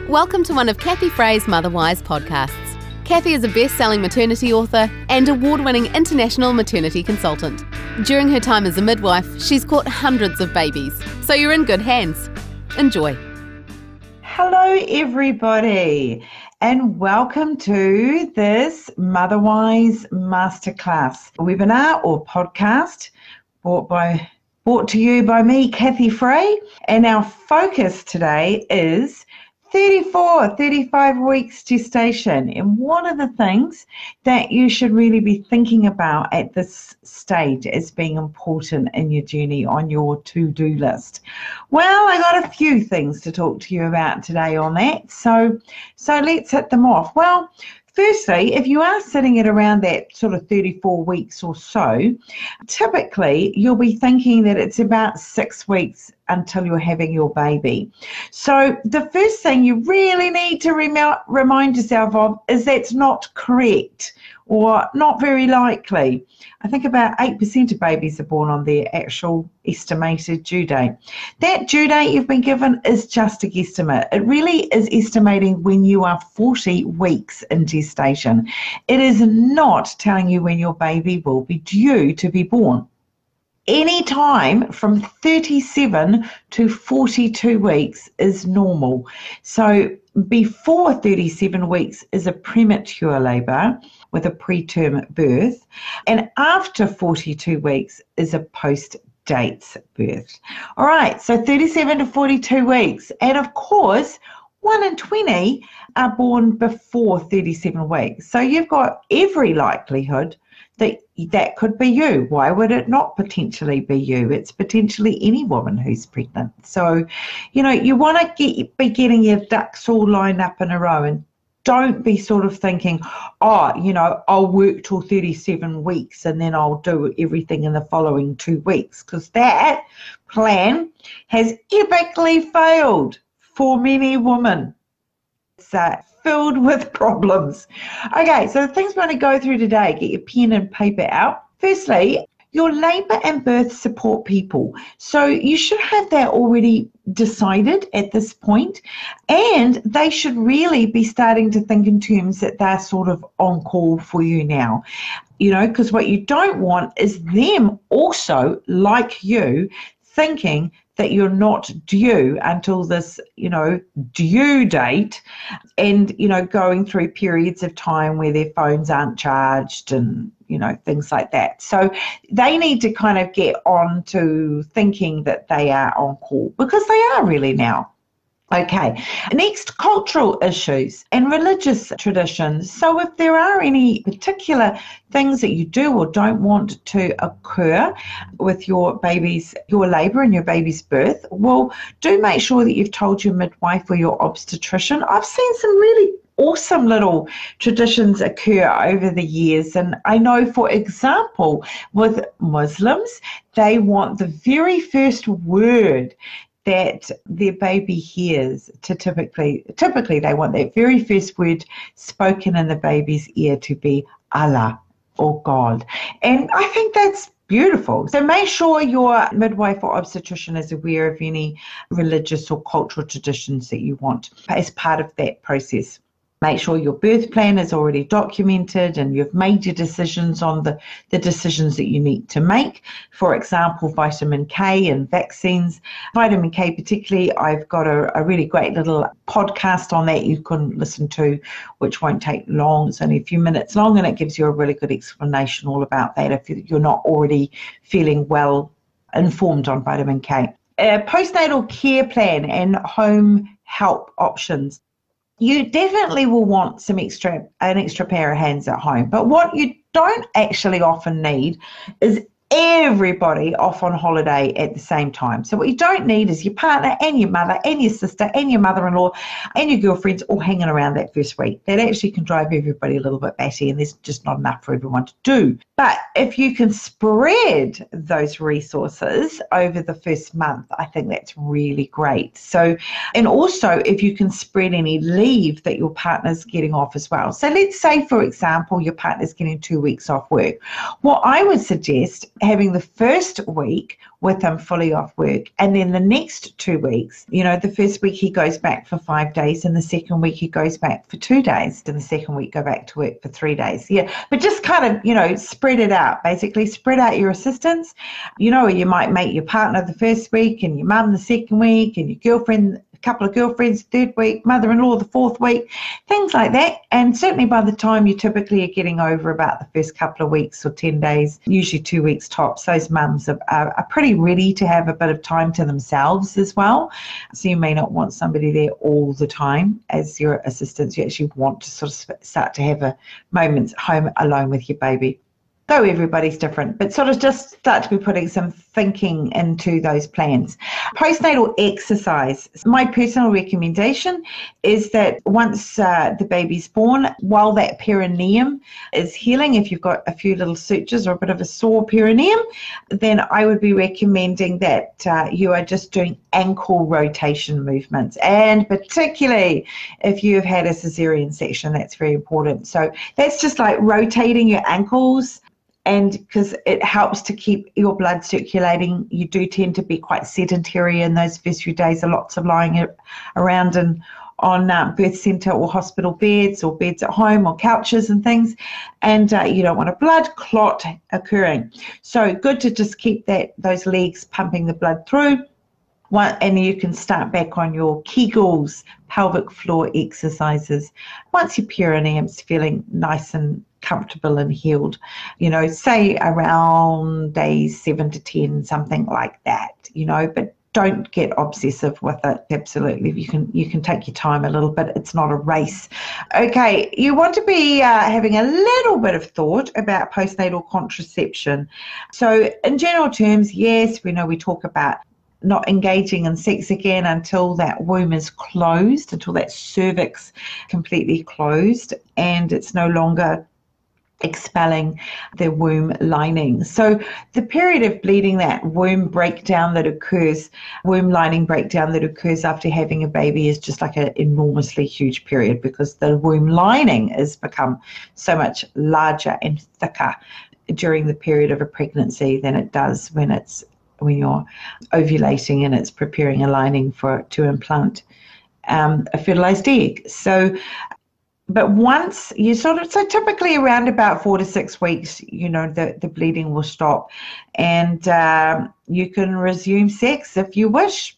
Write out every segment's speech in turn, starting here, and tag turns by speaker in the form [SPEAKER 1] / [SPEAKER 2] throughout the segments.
[SPEAKER 1] Welcome to one of Kathy Frey's Motherwise podcasts. Kathy is a best-selling maternity author and award-winning international maternity consultant. During her time as a midwife, she's caught hundreds of babies, so you're in good hands. Enjoy.
[SPEAKER 2] Hello, everybody, and welcome to this Motherwise Masterclass webinar or podcast brought to you by me, Kathy Frey. And our focus today is 35 weeks gestation. And one of the things that you should really be thinking about at this stage as being important in your journey on your to-do list. Well, I got a few things to talk to you about today on that. So let's hit them off. Well, firstly, if you are sitting at around that sort of 34 weeks or so, typically you'll be thinking that it's about 6 weeks until you're having your baby. So the first thing you really need to remind yourself of is that's not correct or not very likely. I think about 8% of babies are born on their actual estimated due date. That due date you've been given is just a guesstimate. It really is estimating when you are 40 weeks in gestation. It is not telling you when your baby will be due to be born. Any time from 37 to 42 weeks is normal. So before 37 weeks is a premature labour with a preterm birth, and after 42 weeks is a post-dates birth. All right, so 37 to 42 weeks. And of course, 1 in 20 are born before 37 weeks. So you've got every likelihood that could be you. Why would it not potentially be you? It's potentially any woman who's pregnant. So, you want to be getting your ducks all lined up in a row, and don't be sort of thinking, I'll work till 37 weeks and then I'll do everything in the following 2 weeks, because that plan has epically failed for many women. It's filled with problems. Okay, so the things we're going to go through today, get your pen and paper out. Firstly, your labour and birth support people. So you should have that already decided at this point, and they should really be starting to think in terms that they're sort of on call for you now. Because what you don't want is them also, like you, thinking that you're not due until this, due date, and, going through periods of time where their phones aren't charged and, things like that. So they need to kind of get on to thinking that they are on call, because they are really now. Okay, next, cultural issues and religious traditions. So if there are any particular things that you do or don't want to occur with your labour and your baby's birth, well, do make sure that you've told your midwife or your obstetrician. I've seen some really awesome little traditions occur over the years, and I know, for example, with Muslims, they want the very first word that their baby hears to typically they want that very first word spoken in the baby's ear to be Allah or God. And I think that's beautiful. So make sure your midwife or obstetrician is aware of any religious or cultural traditions that you want as part of that process. Make sure your birth plan is already documented and you've made your decisions on the decisions that you need to make. For example, vitamin K and vaccines. Vitamin K particularly, I've got a really great little podcast on that you can listen to, which won't take long. It's only a few minutes long, and it gives you a really good explanation all about that if you're not already feeling well informed on vitamin K. Postnatal care plan and home help options. You definitely will want an extra pair of hands at home. But what you don't actually often need is everybody off on holiday at the same time. So what you don't need is your partner and your mother and your sister and your mother-in-law and your girlfriends all hanging around that first week. That actually can drive everybody a little bit batty, and there's just not enough for everyone to do. But if you can spread those resources over the first month, I think that's really great. So, and also if you can spread any leave that your partner's getting off as well. So let's say, for example, your partner's getting 2 weeks off work. What I would suggest having the first week with him fully off work, and then the next 2 weeks, the first week he goes back for 5 days, and the second week he goes back for 2 days, and the second week go back to work for 3 days. Yeah, but just kind of, spread it out, basically spread out your assistance. You might make your partner the first week, and your mum the second week, and your girlfriend, couple of girlfriends third week, mother-in-law the fourth week, things like that. And certainly by the time you typically are getting over about the first couple of weeks or 10 days, usually 2 weeks tops, those mums are pretty ready to have a bit of time to themselves as well. So you may not want somebody there all the time as your assistants. You actually want to sort of start to have a moment home alone with your baby. Though everybody's different, but sort of just start to be putting some thinking into those plans. Postnatal exercise. My personal recommendation is that once the baby's born, while that perineum is healing, if you've got a few little sutures or a bit of a sore perineum, then I would be recommending that you are just doing ankle rotation movements. And particularly if you've had a cesarean section, that's very important. So that's just like rotating your ankles, and because it helps to keep your blood circulating. You do tend to be quite sedentary in those first few days. Lots of lying around and on birth centre or hospital beds or beds at home or couches and things, and you don't want a blood clot occurring. So good to just keep those legs pumping the blood through. And you can start back on your Kegels, pelvic floor exercises, once your perineum's feeling nice and comfortable and healed, say around days 7 to 10, something like that, but don't get obsessive with it. Absolutely. You can take your time a little bit. It's not a race. Okay. You want to be having a little bit of thought about postnatal contraception. So in general terms, yes, we know we talk about not engaging in sex again until that womb is closed, until that cervix completely closed, and it's no longer expelling the womb lining. So the period of bleeding, that womb lining breakdown that occurs after having a baby, is just like an enormously huge period, because the womb lining has become so much larger and thicker during the period of a pregnancy than it does when you're ovulating and it's preparing a lining to implant a fertilized egg. So, but once you so typically around about 4 to 6 weeks, the bleeding will stop, and you can resume sex if you wish.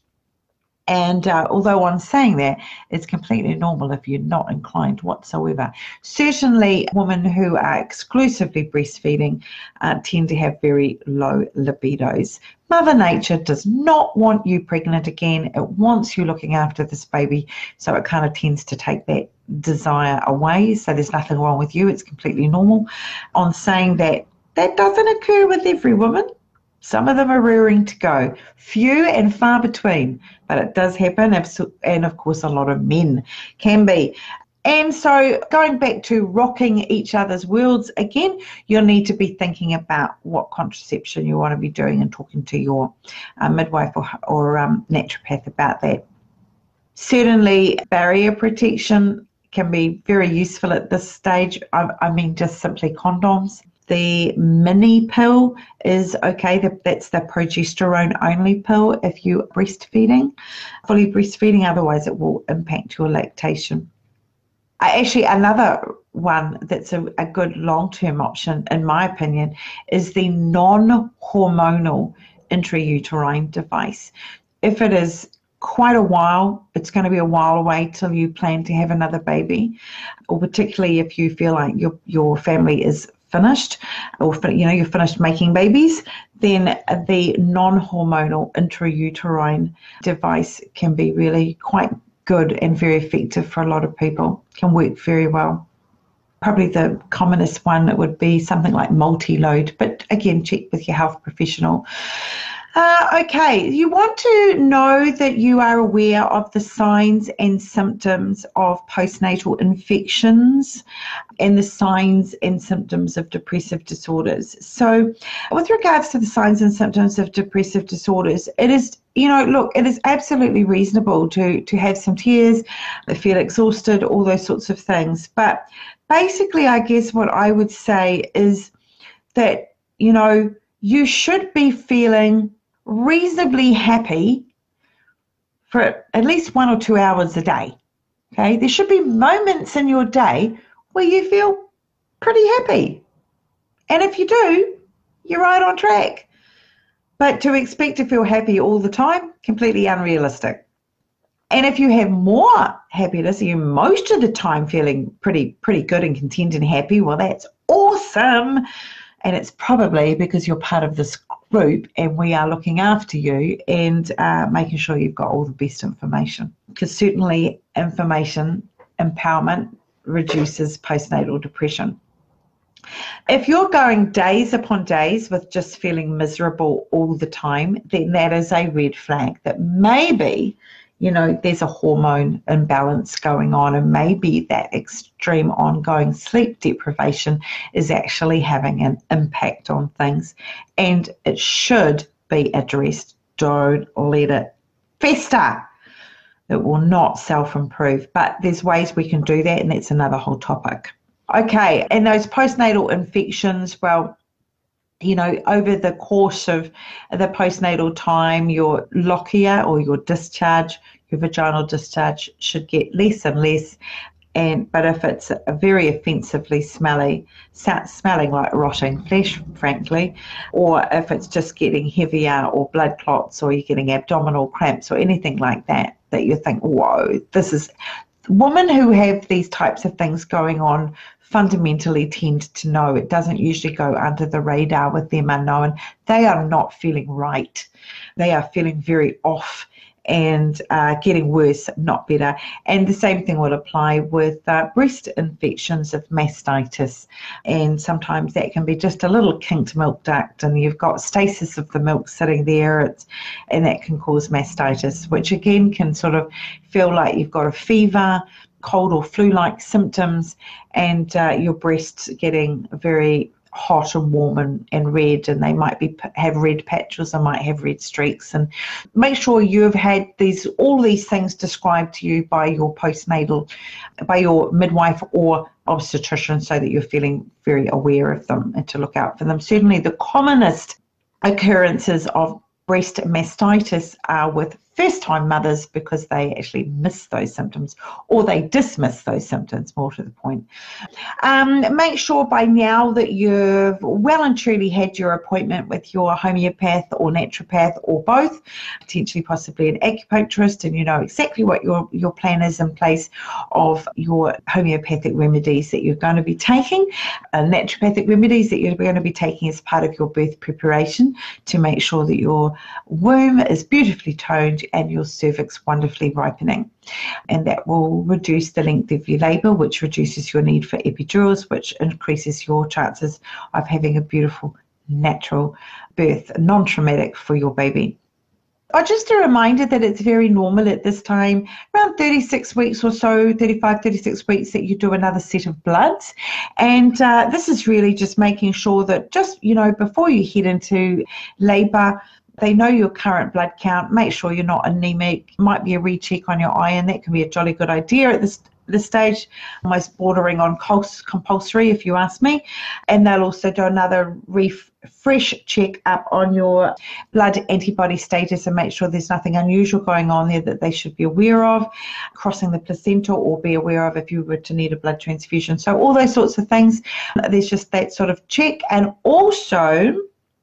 [SPEAKER 2] And although I'm saying that, it's completely normal if you're not inclined whatsoever. Certainly, women who are exclusively breastfeeding tend to have very low libidos. Mother Nature does not want you pregnant again. It wants you looking after this baby, so it kind of tends to take that desire away. So there's nothing wrong with you. It's completely normal. On saying that doesn't occur with every woman. Some of them are rearing to go, few and far between, but it does happen, and of course a lot of men can be. And so going back to rocking each other's worlds again, you'll need to be thinking about what contraception you want to be doing and talking to your midwife or naturopath about that. Certainly barrier protection can be very useful at this stage. I mean just simply condoms. The mini pill is okay. That's the progesterone only pill if you're breastfeeding, fully breastfeeding. Otherwise, it will impact your lactation. Actually, another one that's a good long-term option, in my opinion, is the non-hormonal intrauterine device. If it is quite a while, it's going to be a while away till you plan to have another baby, or particularly if you feel like your family is finished, or you're finished making babies, then the non-hormonal intrauterine device can be really quite good and very effective for a lot of people. Can work very well. Probably the commonest one would be something like multi-load, but again, check with your health professional. Okay, you want to know that you are aware of the signs and symptoms of postnatal infections and the signs and symptoms of depressive disorders. So with regards to the signs and symptoms of depressive disorders, it is, it is absolutely reasonable to have some tears, feel exhausted, all those sorts of things. But basically, I guess what I would say is that, you should be feeling reasonably happy for at least 1 or 2 hours a day. Okay, there should be moments in your day where you feel pretty happy. And if you do, you're right on track. But to expect to feel happy all the time, completely unrealistic. And if you have more happiness, you're most of the time feeling pretty good and content and happy, well, that's awesome. And it's probably because you're part of this group and we are looking after you and making sure you've got all the best information. Because certainly information empowerment reduces postnatal depression. If you're going days upon days with just feeling miserable all the time, then that is a red flag that maybe, there's a hormone imbalance going on, and maybe that extreme ongoing sleep deprivation is actually having an impact on things, and it should be addressed. Don't let it fester. It will not self-improve, but there's ways we can do that, and that's another whole topic. Okay, and those postnatal infections, well, over the course of the postnatal time, your lochia or your discharge, your vaginal discharge should get less and less. But if it's a very offensively smelling like rotting flesh, frankly, or if it's just getting heavier or blood clots or you're getting abdominal cramps or anything like that you think, whoa, this is... Women who have these types of things going on fundamentally tend to know. It doesn't usually go under the radar with them unknown. They are not feeling right. They are feeling very off and getting worse, not better. And the same thing will apply with breast infections of mastitis. And sometimes that can be just a little kinked milk duct and you've got stasis of the milk sitting there, and that can cause mastitis, which again can sort of feel like you've got a fever, cold or flu-like symptoms, and your breasts getting very hot and warm and red, and they might have red patches or might have red streaks. And make sure you've had all these things described to you by your midwife or obstetrician, so that you're feeling very aware of them and to look out for them. Certainly the commonest occurrences of breast mastitis are with first-time mothers because they actually miss those symptoms, or they dismiss those symptoms, more to the point. Make sure by now that you've well and truly had your appointment with your homeopath or naturopath or both, potentially possibly an acupuncturist, and you know exactly what your plan is in place of your homeopathic remedies that you're going to be taking, naturopathic remedies that you're going to be taking as part of your birth preparation to make sure that your womb is beautifully toned and your cervix wonderfully ripening. And that will reduce the length of your labour, which reduces your need for epidurals, which increases your chances of having a beautiful natural birth, non-traumatic for your baby. Just a reminder that it's very normal at this time, around 36 weeks or so, 35, 36 weeks, that you do another set of bloods. And this is really just making sure that just, before you head into labour, they know your current blood count. Make sure you're not anemic. Might be a recheck on your iron. That can be a jolly good idea at this stage, almost bordering on compulsory if you ask me. And they'll also do another fresh check up on your blood antibody status and make sure there's nothing unusual going on there that they should be aware of, crossing the placenta, or be aware of if you were to need a blood transfusion. So all those sorts of things, there's just that sort of check. And also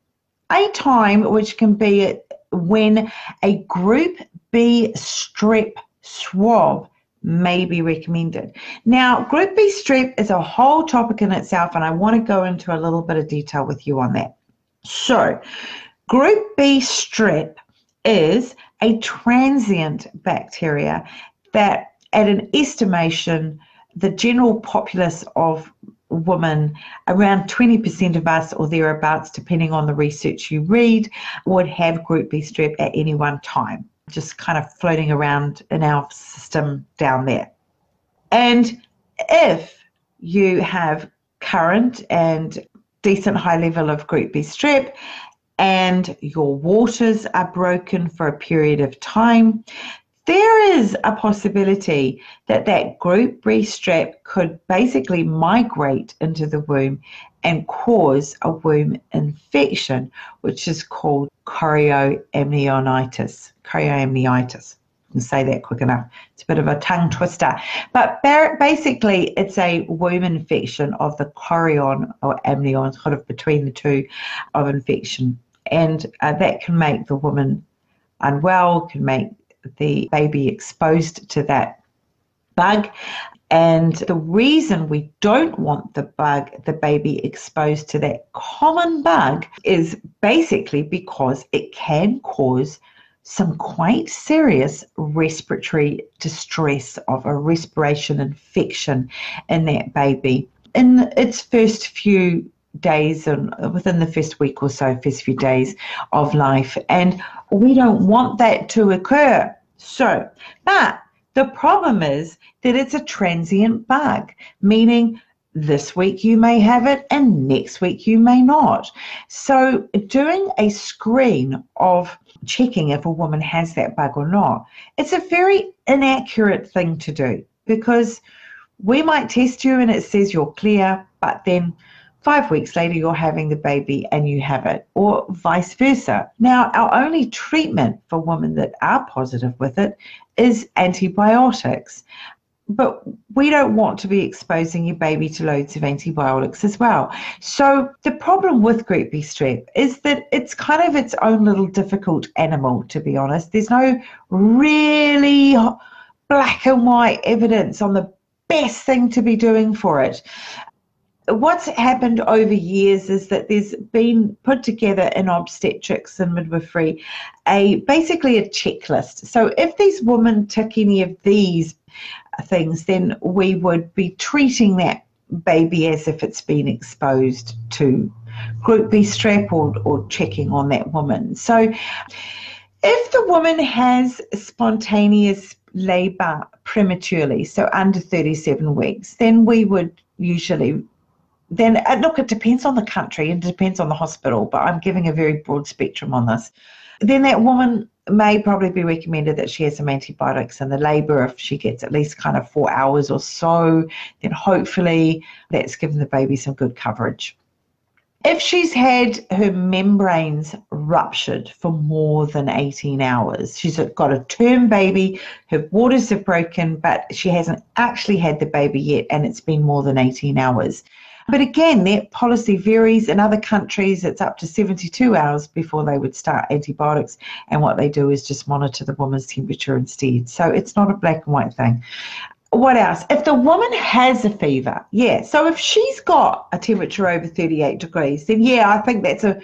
[SPEAKER 2] a time which can be when a Group B strep swab may be recommended. Now, Group B strep is a whole topic in itself, and I want to go into a little bit of detail with you on that. So, Group B strep is a transient bacteria that, at an estimation, the general populace of women, around 20% of us or thereabouts, depending on the research you read, would have Group B strep at any one time, just kind of floating around in our system down there. And if you have current and decent high level of Group B strep and your waters are broken for a period of time, there is a possibility that Group B strep could basically migrate into the womb and cause a womb infection, which is called chorioamnionitis. Chorioamnionitis. I can say that quick enough. It's a bit of a tongue twister. But basically, it's a womb infection of the chorion or amnion, sort of between the two of infection. And that can make the woman unwell, can make the baby exposed to that bug. And the reason we don't want the baby exposed to that common bug is basically because it can cause some quite serious respiratory distress of a respiration infection in that baby in its first few days and within the first week or so, first few days of life. And we don't want that to occur. But the problem is that it's a transient bug, meaning this week you may have it and next week you may not. So doing a screen of checking if a woman has that bug or not, it's a very inaccurate thing to do, because we might test you and it says you're clear, but then 5 weeks later you're having the baby and you have it, or vice versa. Now, our only treatment for women that are positive with it is antibiotics. But we don't want to be exposing your baby to loads of antibiotics as well. So the problem with Group B strep is that it's kind of its own little difficult animal, to be honest. There's no really black and white evidence on the best thing to be doing for it. What's happened over years is that there's been put together in obstetrics and midwifery basically a checklist. So if these women tick any of these things, then we would be treating that baby as if it's been exposed to Group B strep or checking on that woman. So if the woman has spontaneous labour prematurely, so under 37 weeks, then we would usually look, it depends on the country and it depends on the hospital, but I'm giving a very broad spectrum on this. Then that woman may probably be recommended that she has some antibiotics in the labour. If she gets at least kind of 4 hours or so, then hopefully that's given the baby some good coverage. If she's had her membranes ruptured for more than 18 hours, she's got a term baby, her waters have broken, but she hasn't actually had the baby yet and it's been more than 18 hours. But again, that policy varies. In other countries, it's up to 72 hours before they would start antibiotics. And what they do is just monitor the woman's temperature instead. So it's not a black and white thing. What else? If the woman has a fever, so if she's got a temperature over 38 degrees, then I think that's a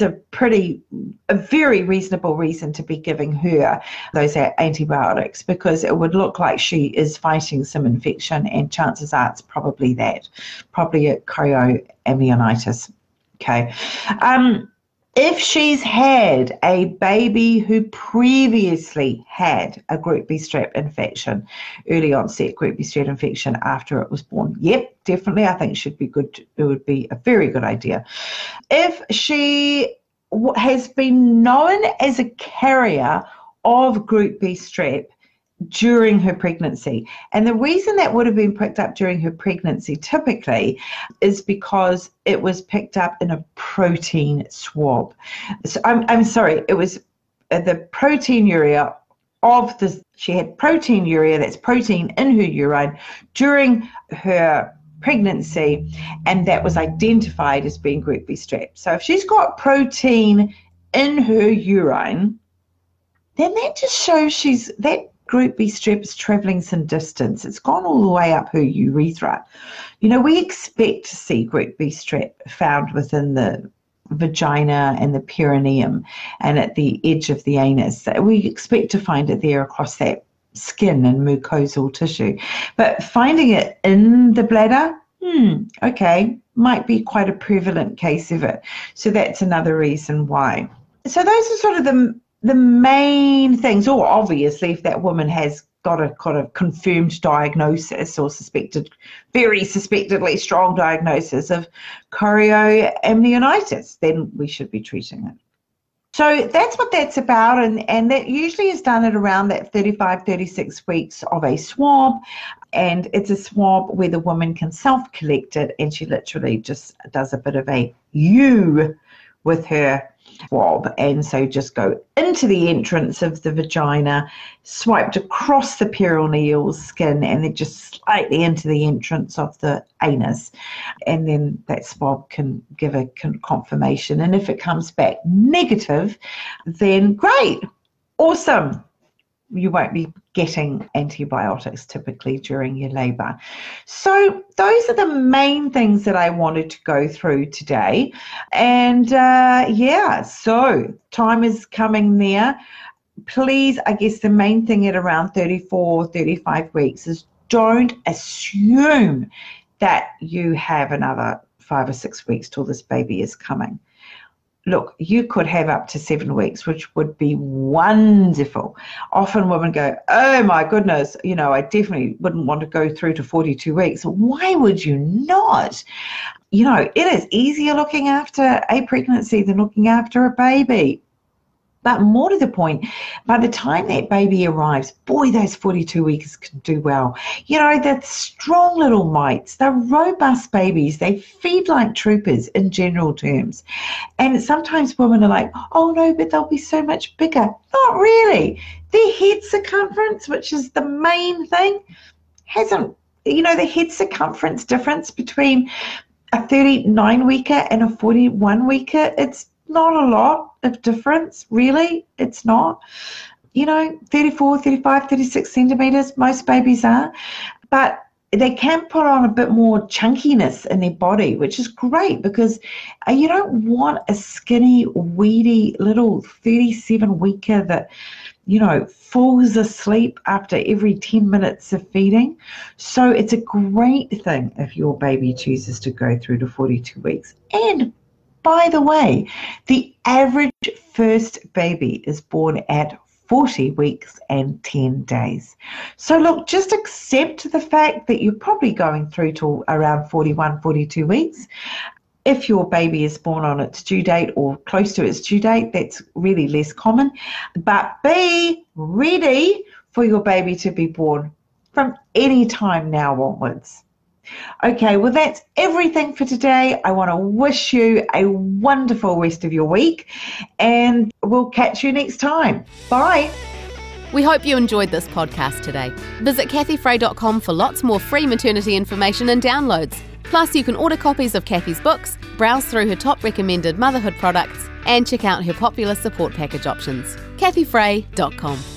[SPEAKER 2] very reasonable reason to be giving her those antibiotics, because it would look like she is fighting some infection, and chances are it's probably a chorioamnionitis. Okay. If she's had a baby who previously had a Group B strep infection, early onset Group B strep infection after it was born, definitely I think should be good. It would be a very good idea. If she has been known as a carrier of Group B strep during her pregnancy. And the reason that would have been picked up during her pregnancy typically is because it was picked up in a protein swab. So I'm sorry, it was the proteinuria she had proteinuria, that's protein in her urine during her pregnancy, and that was identified as being Group B strep. So if she's got protein in her urine, then that just shows that Group B strep is travelling some distance. It's gone all the way up her urethra. We expect to see Group B strep found within the vagina and the perineum and at the edge of the anus. We expect to find it there across that skin and mucosal tissue. But finding it in the bladder, might be quite a prevalent case of it. So that's another reason why. So those are sort of the main things, or obviously if that woman has got a kind of confirmed diagnosis or very suspectedly strong diagnosis of chorioamnionitis, then we should be treating it. So that's what that's about, and that usually is done at around that 35, 36 weeks of a swab, And it's a swab where the woman can self-collect it, and she literally just does a bit of a U with her swab. And so just go into the entrance of the vagina, swiped across the perineal skin, and then just slightly into the entrance of the anus. And then that swab can give a confirmation. And if it comes back negative, then great, awesome. You won't be getting antibiotics typically during your labour. So those are the main things that I wanted to go through today. And so time is coming there. Please, I guess the main thing at around 34, 35 weeks is don't assume that you have another 5 or 6 weeks till this baby is coming. Look, you could have up to 7 weeks, which would be wonderful. Often women go, oh my goodness, I definitely wouldn't want to go through to 42 weeks. Why would you not? It is easier looking after a pregnancy than looking after a baby. But more to the point, by the time that baby arrives, boy, those 42 weeks can do well. The strong little mites, they're robust babies. They feed like troopers in general terms. And sometimes women are like, oh no, but they'll be so much bigger. Not really. Their head circumference, which is the main thing, the head circumference difference between a 39-weeker and a 41-weeker, it's not a lot of difference, really. It's not. 34, 35, 36 centimetres, most babies are. But they can put on a bit more chunkiness in their body, which is great because you don't want a skinny, weedy little 37-weeker that, falls asleep after every 10 minutes of feeding. So it's a great thing if your baby chooses to go through to 42 weeks. And by the way, the average first baby is born at 40 weeks and 10 days. So look, just accept the fact that you're probably going through to around 41, 42 weeks. If your baby is born on its due date or close to its due date, that's really less common. But be ready for your baby to be born from any time now onwards. Okay, well, that's everything for today. I want to wish you a wonderful rest of your week, and we'll catch you next time. Bye.
[SPEAKER 1] We hope you enjoyed this podcast today. Visit kathyfray.com for lots more free maternity information and downloads. Plus, you can order copies of Kathy's books, browse through her top recommended motherhood products, and check out her popular support package options. kathyfray.com.